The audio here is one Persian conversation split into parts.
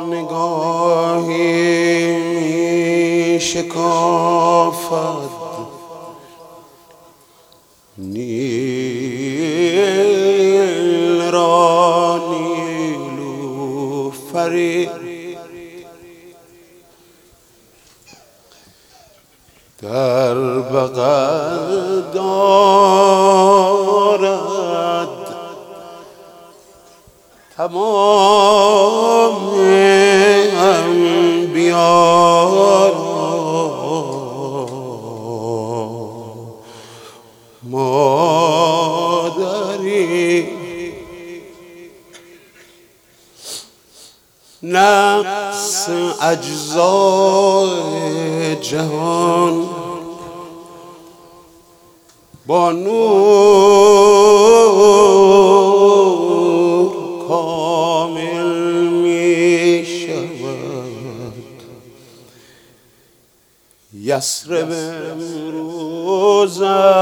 نگاهی شکافد نیل را نیلوفری در بغل دارد تمام انبیا مادری نقص اجزای جهان با نور کامل می شود. یثرب امروز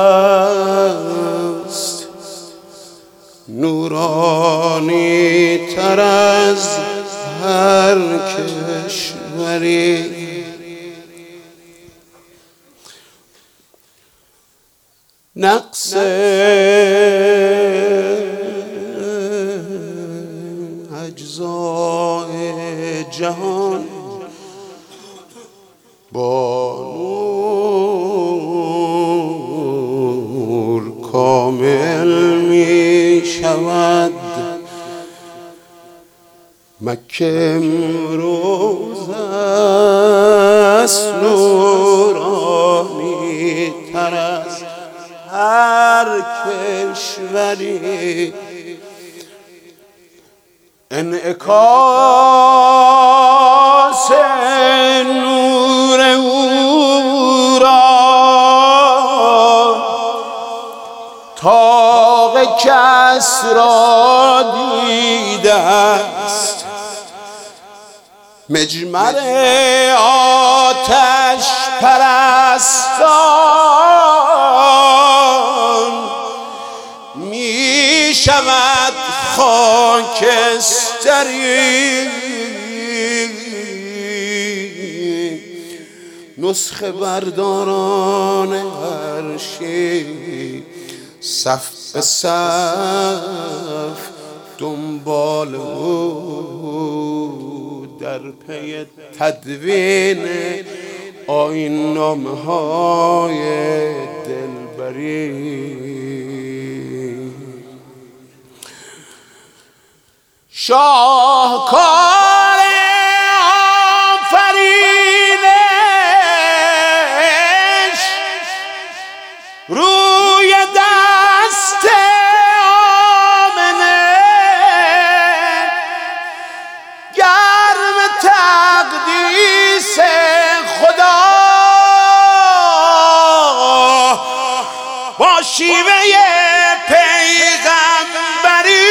است نورانی تر از هر کشوری. نقص اجزای جهان با نور کامل می شود. مکه امروز است نورانی تر از هر کشوری. انعکاس نور او را طاق کسری دیده است. مجمر آتش پرستان می شود خاکستری. نسخه برداران عرشی صف به صف دنبال او در پی تدوین آیین نامه های دلبری. شاهکار آفرینش روی دست آمنه گرم تقدیس خدا با شیوه پیغمبری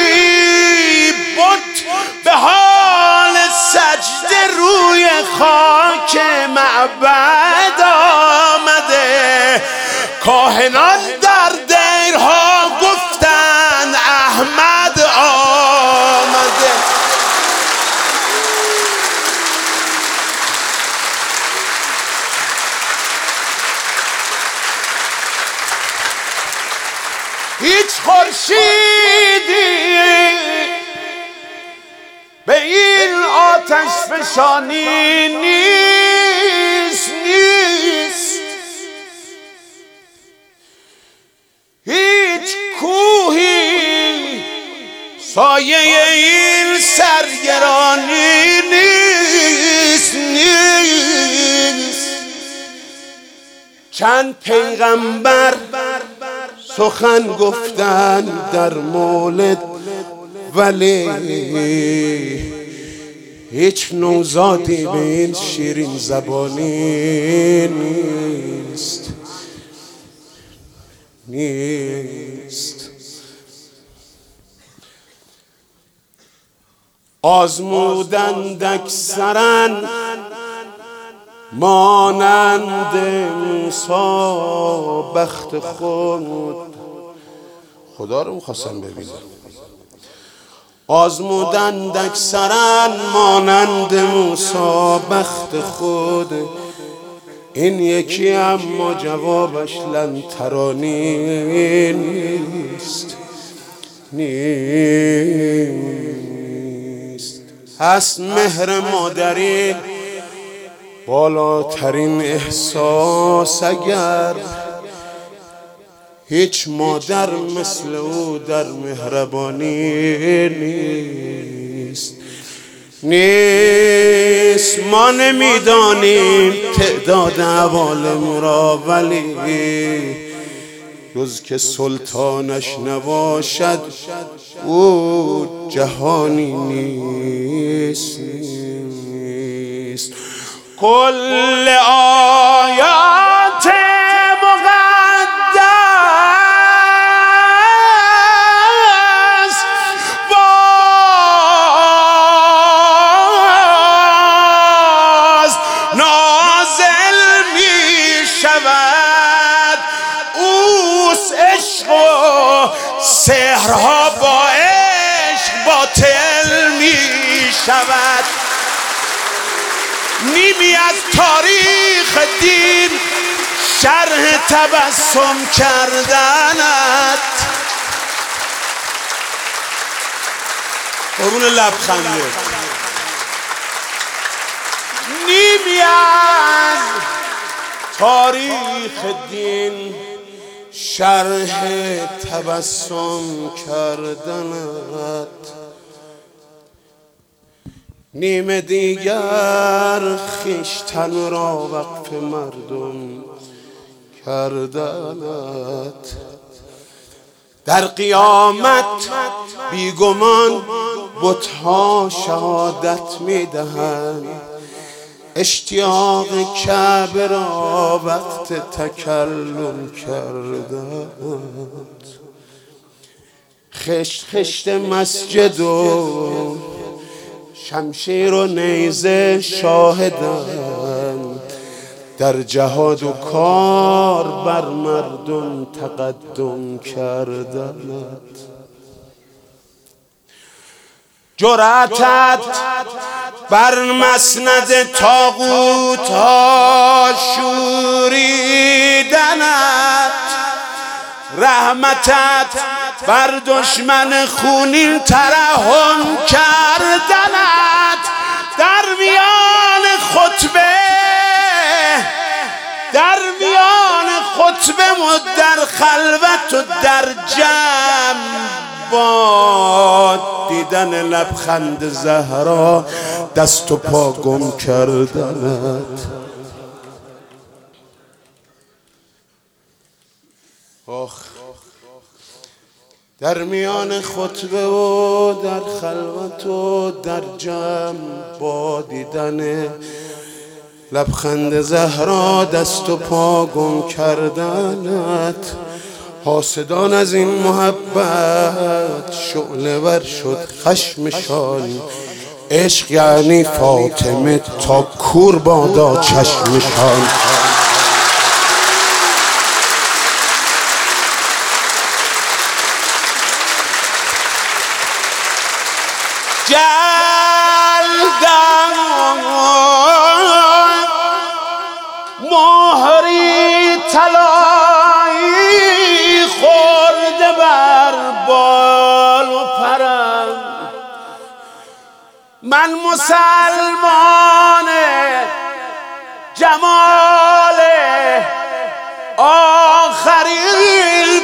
به حال سجده روی خاک معبد آمده. کاهنان در دیرها گفتند احمد آمده. هیچ خورشیدی به این آتش فشانی نیست. هیچ کوهی سایه این سرگرانی نیست. چند پیغمبر سخن گفتند در مولد ولی هیچ نوزادی به این شیرین زبانی نیست. آزمودند اکثرا مانند موسی بخت خود. خدا رو می‌خواستم ببینم. آزمودند اکثرا مانند موسی بخت خود، این یکی اما جوابش لن ترانی نیست. هست مهر مادری بالاترین احساس، اگر هیچ مادر مثل او در مهربانی نیست. ما نمیدانیم تعداد عوالم را، ولی جز که سلطانش نباشد او جهانی نیست. کل آیات مقدس باز نازل می شود، اوست عشق و سحرها با عشق باطل می شود. نیمی از تاریخ دین شرح تبسم کردنت. قربون لبخنده. نیمی از تاریخ دین شرح تبسم کردنت، نیم دیگر خویشتن را وقف مردم کردنت. در قیامت بیگمان بت‌ها شهادت می‌دهند، اشتیاق کعبه را وقت تکلم کردند. خشت خشت مسجد و شمشیر و نیزه شاهدند، در جهاد و کار بر مردم تقدم کردند. جرأتت بر مسند طاغوت ها شوریدنت، رحمتت بر دشمن خونین ترحم کردنت. در میان خطبه و در خلوت و در جمع با دیدن لبخند زهرا دست و پا گم کردنت. در میان خطبه و در خلوت و در جمع با دیدن لبخند زهرا دست و پا گم کردنت. حاسدان از این محبت شعله ور شد خشمشان، عشق یعنی فاطمه تا کور بادا چشمشان. جلدم مهری طلایی خورده بر بال و پرم، من مسلمان جمال آخرین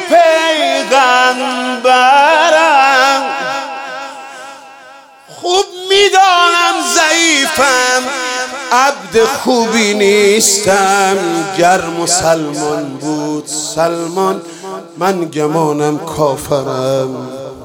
پیغمبرم. خوب میدانم ضعیفم، عبد خوبی نیستم، گر مسلمان بود سلمان من گمانم کافرم.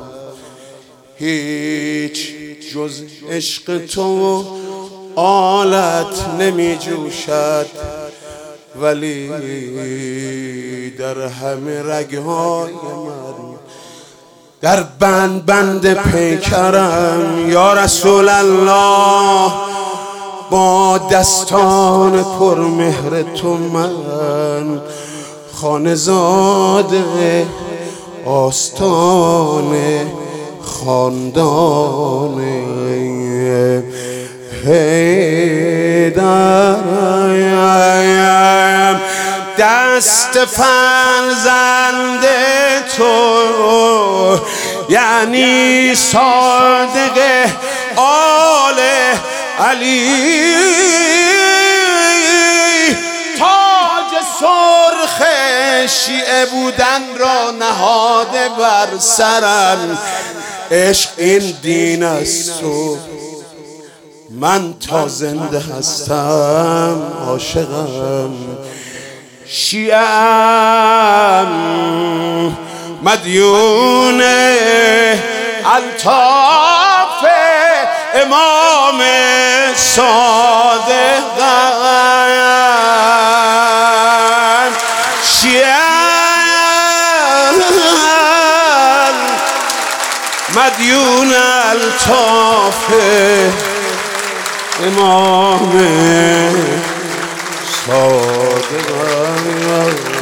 هیچ جز عشق تو آلت نمی جوشد، ولی در همه رگهای من در بند پیکرم. یا رسول الله با دستان پرمهر تو من خانه‌زاده آستان خاندان حیدر. دست فرزند تو یعنی صادق آل علی، تاج سرخ شیعه بودن را نهاده بر سرم. عشق این دین است و من تا زنده هستم عاشقم. شیعم مدیون الطاف امام صادقم. شیعم مدیون الطاف امام صادقم.